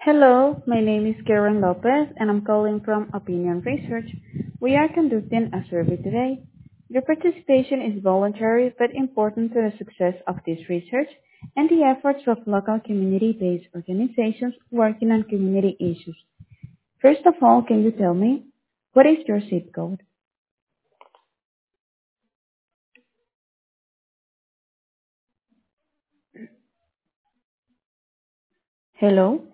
Hello, my name is Karen Lopez and I'm calling from Opinion Research. We are conducting a survey today. Your participation is voluntary but important to the success of this research and the efforts of local community-based organizations working on community issues. First of all, can you tell me, what is your zip code? Hello?